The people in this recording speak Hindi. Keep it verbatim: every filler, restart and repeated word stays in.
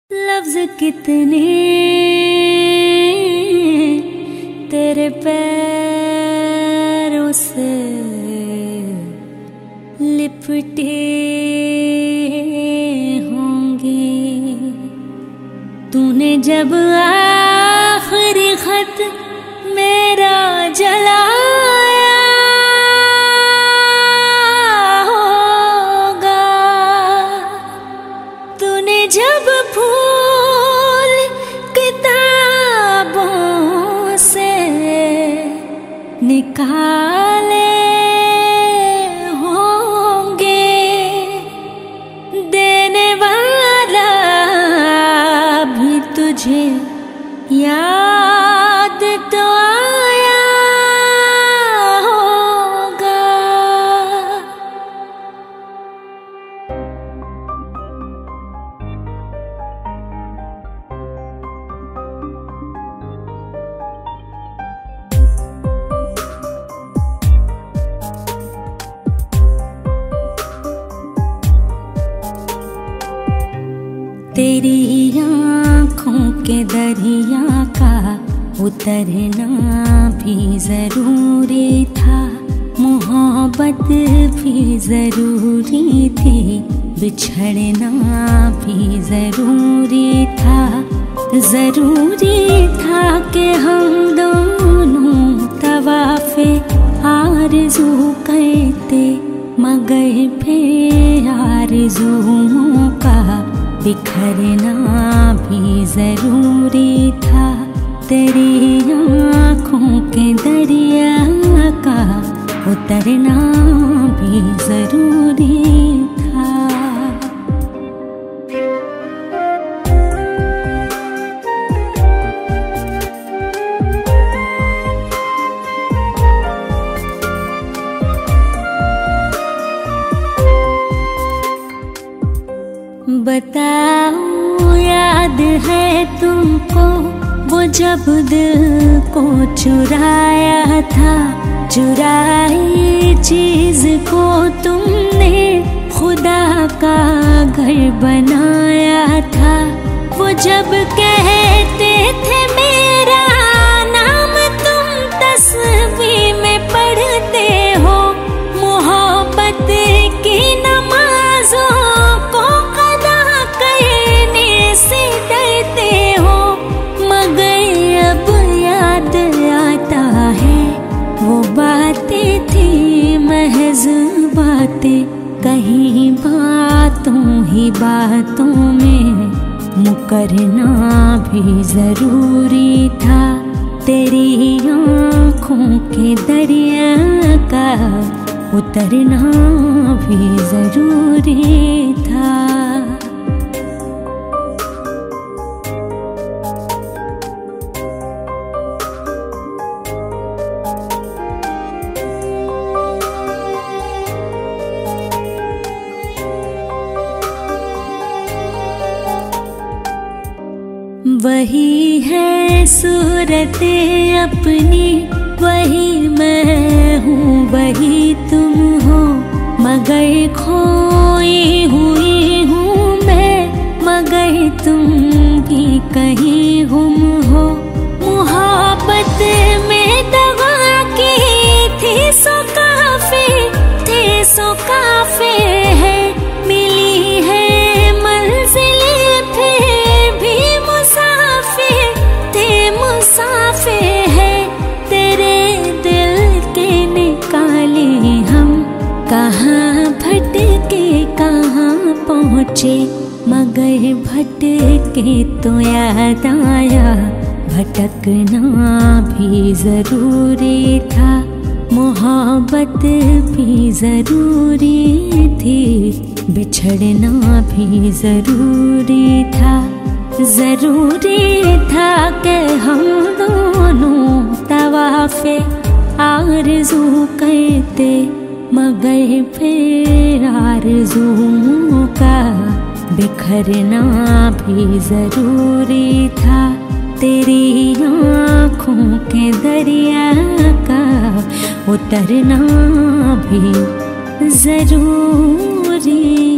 लफ्ज कितने तेरे पैरों से लिपटे होंगे। तूने जब आखिरी खत मेरा जलाया होगा, तूने जब फूल किताबों से निकाले होंगे, देने वाला भी तुझे याद तो आया होगा। तेरी आँखों के दरिया का उतरना भी जरूरी था, मोहब्बत भी जरूरी थी, बिछड़ना भी जरूरी था। जरूरी था कि हम दोनों तवाफ़े आरज़ू करते, मगर फिर आरज़ुओं का बिखरना भी जरूरी था। तेरी आँखों के दरिया का उतरना भी जरूरी था। बताओ याद है तुमको वो जब दिल को चुराया था, चुराई चीज को तुमने खुदा का घर बनाया था। वो जब कहते थे मेरा नाम तुम तस्वीर में पढ़ते हो, मोहब्बत की नमाजों को बातें कहीं बातों ही बातों में मुकरना भी जरूरी था। तेरी आँखों के दरिया का उतरना भी जरूरी था। वही है सूरत अपनी, वही मैं हूँ वही तुम हो, मगर खोई हुई हूँ मैं, मगर तुम भी कहीं गुम हो। मोहब्बत में दवा की थी सो काफी, थे सो काफी है, मिली है मंजिलें मुसाफिर है। तेरे दिल के निकाले हम, कहाँ भटके कहाँ पहुँचे, मगर भटके तो याद आया, भटकना भी जरूरी था। मोहब्बत भी जरूरी थी, बिछड़ना भी जरूरी था। जरूरी था कि हम दोनों तवाफ़े आरज़ू करते, मगर फिर आरज़ुओं का बिखरना भी जरूरी था। तेरी आँखों के दरिया का उतरना भी जरूरी